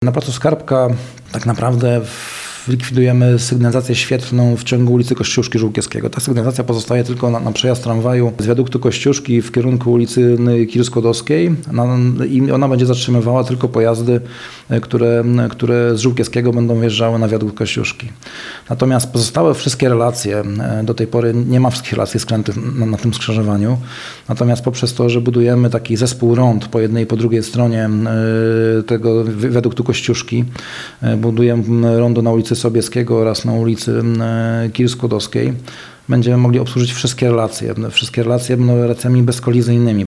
Na placu Skarbka tak naprawdę likwidujemy sygnalizację świetlną w ciągu ulicy Kościuszki Żółkiewskiego. Ta sygnalizacja pozostaje tylko na przejazd tramwaju z wiaduktu Kościuszki w kierunku ulicy Kil-Skłodowskiej i ona będzie zatrzymywała tylko pojazdy, które z Żółkiewskiego będą wjeżdżały na wiadukt Kościuszki. Natomiast pozostałe wszystkie relacje, do tej pory nie ma wszystkich relacji skrętów na tym skrzyżowaniu, natomiast poprzez to, że budujemy taki zespół rond po jednej i po drugiej stronie tego wiaduktu Kościuszki, budujemy rondo na ulicy Sobieskiego oraz na ulicy Kil-Skłodowskiej, będziemy mogli obsłużyć wszystkie relacje. Wszystkie relacje będą relacjami bezkolizyjnymi.